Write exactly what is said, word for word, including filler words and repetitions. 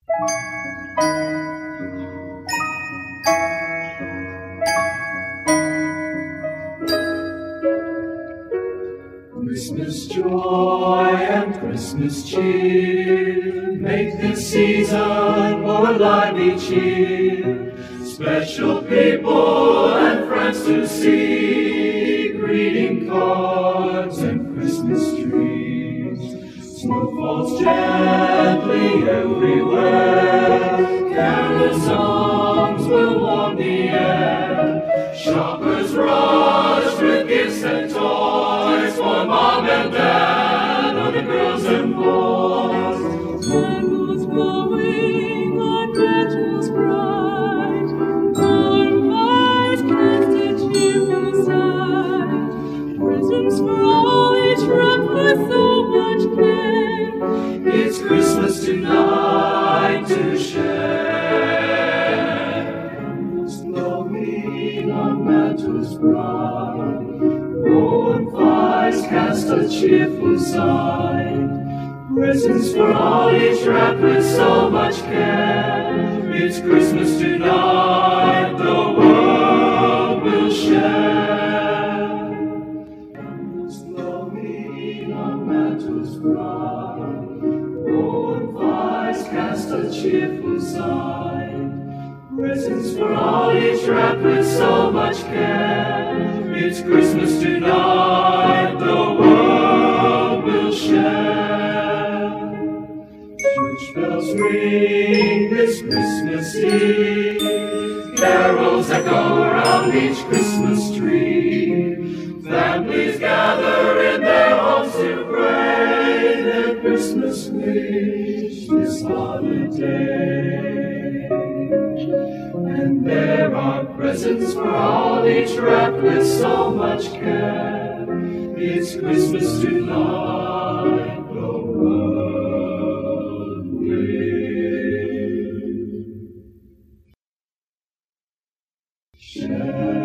Christmas joy and Christmas cheer make this season more alive each year. Special people and friends to see, greeting cards and Christmas trees. Snow falls gently everywhere, careless songs will warm the air. Shoppers rush with gifts and toys for mom and dad, or the girls and boys. Candles glowing on branches bright, warm fires cast a cheerful sight. Presents for all, each wrapped with so much care. It's Christmas tonight to share. Candles glowing on mantles bright, warm fires cast a cheerful sight. Presents for all, each wrapped with so much care. It's Christmas tonight, the world will share. Candles glowing on mantles bright, warm fires cast a cheerful sight. Presents for all, each wrapped with so much care. It's Christmas tonight, the world will share. Church bells ring this Christmas Eve, carols echo around each Christmas tree. Families gather in their homes to pray their Christmas wish this holiday. And there are presents for all, each wrapped with so much care. It's Christmas tonight, the world will share.